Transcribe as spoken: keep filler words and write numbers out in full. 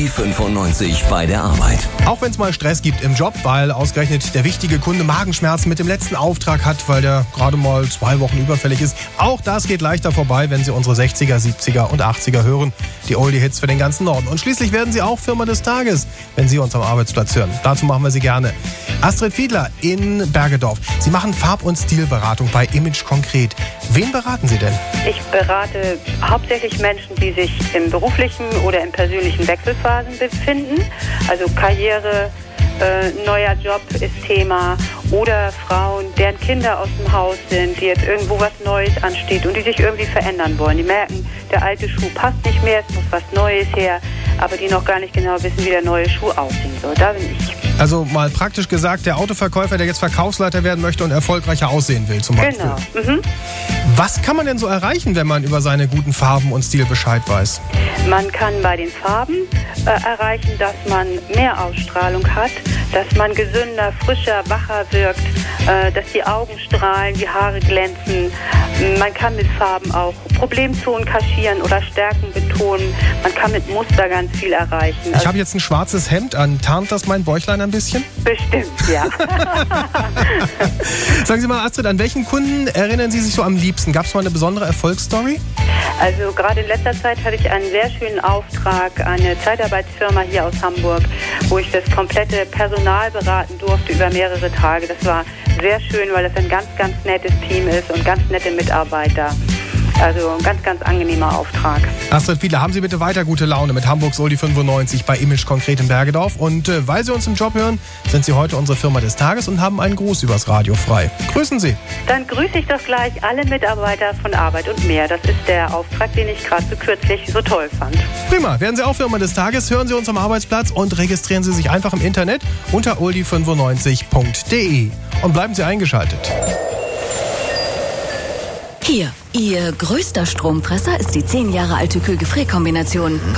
fünfundneunzig bei der Arbeit. Auch wenn es mal Stress gibt im Job, weil ausgerechnet der wichtige Kunde Magenschmerzen mit dem letzten Auftrag hat, weil der gerade mal zwei Wochen überfällig ist. Auch das geht leichter vorbei, wenn Sie unsere sechziger, siebziger und achtziger hören. Die Oldie-Hits für den ganzen Norden. Und schließlich werden Sie auch Firma des Tages, wenn Sie uns am Arbeitsplatz hören. Dazu machen wir Sie gerne. Astrid Fiedler in Bergedorf. Sie machen Farb- und Stilberatung bei Image Konkret. Wen beraten Sie denn? Ich berate hauptsächlich Menschen, die sich im beruflichen oder im persönlichen Wechselphasen befinden. Also Karriere, äh, neuer Job ist Thema. Oder Frauen, deren Kinder aus dem Haus sind, die jetzt irgendwo was Neues ansteht und die sich irgendwie verändern wollen. Die merken, der alte Schuh passt nicht mehr, es muss was Neues her, aber die noch gar nicht genau wissen, wie der neue Schuh aussehen soll. Da bin ich. Also mal praktisch gesagt, der Autoverkäufer, der jetzt Verkaufsleiter werden möchte und erfolgreicher aussehen will zum Beispiel. Genau. Mhm. Was kann man denn so erreichen, wenn man über seine guten Farben und Stil Bescheid weiß? Man kann bei den Farben äh, erreichen, dass man mehr Ausstrahlung hat, dass man gesünder, frischer, wacher wirkt, äh, dass die Augen strahlen, die Haare glänzen. Man kann mit Farben auch Problemzonen kaschieren oder Stärken betonen. Man kann mit Muster ganz viel erreichen. Ich also habe jetzt ein schwarzes Hemd an. Tarnt das mein Bäuchlein ein bisschen? Bestimmt, ja. Sagen Sie mal, Astrid, an welchen Kunden erinnern Sie sich so am liebsten? Gab es mal eine besondere Erfolgsstory? Also gerade in letzter Zeit hatte ich einen sehr schönen Auftrag, eine Zeitarbeitsfirma hier aus Hamburg, wo ich das komplette Personal beraten durfte über mehrere Tage. Das war sehr schön, weil das ein ganz, ganz nettes Team ist und ganz nette Mitarbeiter. Also ein ganz, ganz angenehmer Auftrag. Astrid Fiedler, haben Sie bitte weiter gute Laune mit Hamburgs Oldie fünfundneunzig bei Image Konkret in Bergedorf. Und äh, weil Sie uns im Job hören, sind Sie heute unsere Firma des Tages und haben einen Gruß übers Radio frei. Grüßen Sie. Dann grüße ich doch gleich alle Mitarbeiter von Arbeit und mehr. Das ist der Auftrag, den ich gerade so kürzlich so toll fand. Prima. Werden Sie auch Firma des Tages, hören Sie uns am Arbeitsplatz und registrieren Sie sich einfach im Internet unter oldie fünfundneunzig punkt de. Und bleiben Sie eingeschaltet. Hier, Ihr größter Stromfresser ist die zehn Jahre alte Kühl-Gefrierkombination.